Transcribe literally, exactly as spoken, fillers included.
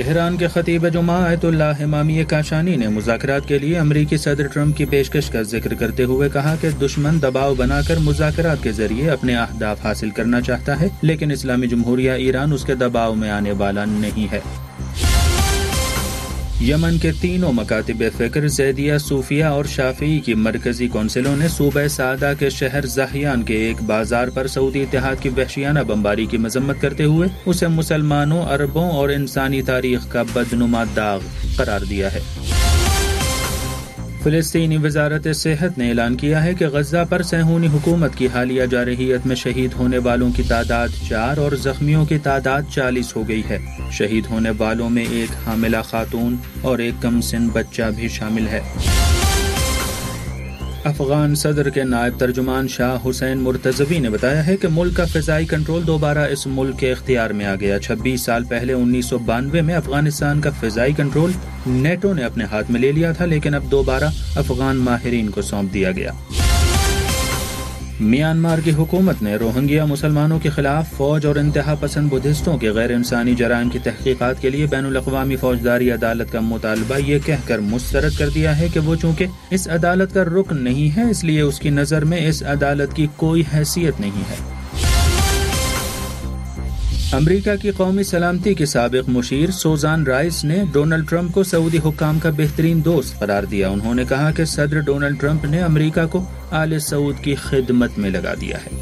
Tehran کے خطیب جمعہ آیت اللہ امامی کاشانی نے مذاکرات کے لیے امریکی صدر ٹرمپ کی پیشکش کا ذکر کرتے ہوئے کہا کہ دشمن دباؤ بنا کر مذاکرات کے ذریعے اپنے اہداف حاصل کرنا چاہتا ہے، لیکن اسلامی جمہوریہ ایران اس کے دباؤ میں آنے والا نہیں ہے۔ یمن کے تینوں مکاتب فکر زیدیہ، صوفیہ اور شافعی کی مرکزی کونسلوں نے صوبہ سعدہ کے شہر زاہیان کے ایک بازار پر سعودی اتحاد کی وحشیانہ بمباری کی مذمت کرتے ہوئے اسے مسلمانوں، عربوں اور انسانی تاریخ کا بدنما داغ قرار دیا ہے۔ فلسطینی وزارت صحت نے اعلان کیا ہے کہ غزہ پر صہیونی حکومت کی حالیہ جارحیت میں شہید ہونے والوں کی تعداد چار اور زخمیوں کی تعداد چالیس ہو گئی ہے۔ شہید ہونے والوں میں ایک حاملہ خاتون اور ایک کم سن بچہ بھی شامل ہے۔ افغان صدر کے نائب ترجمان شاہ حسین مرتضوی نے بتایا ہے کہ ملک کا فضائی کنٹرول دوبارہ اس ملک کے اختیار میں آ گیا۔ چھبیس سال پہلے انیس سو بانوے میں افغانستان کا فضائی کنٹرول نیٹو نے اپنے ہاتھ میں لے لیا تھا، لیکن اب دوبارہ افغان ماہرین کو سونپ دیا گیا۔ میانمار کی حکومت نے روہنگیا مسلمانوں کے خلاف فوج اور انتہا پسند بدھسٹوں کے غیر انسانی جرائم کی تحقیقات کے لیے بین الاقوامی فوجداری عدالت کا مطالبہ یہ کہہ کر مسترد کر دیا ہے کہ وہ چونکہ اس عدالت کا رکن نہیں ہے، اس لیے اس کی نظر میں اس عدالت کی کوئی حیثیت نہیں ہے۔ امریکہ کی قومی سلامتی کی سابق مشیر سوزان رائس نے ڈونلڈ ٹرمپ کو سعودی حکام کا بہترین دوست قرار دیا۔ انہوں نے کہا کہ صدر ڈونلڈ ٹرمپ نے امریکہ کو آل سعود کی خدمت میں لگا دیا ہے۔